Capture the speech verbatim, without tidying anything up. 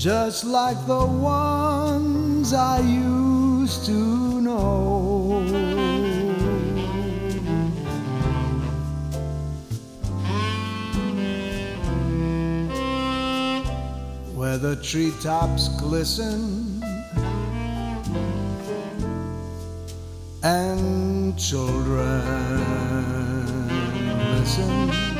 just like the ones I used to know. Where the treetops glisten and children listen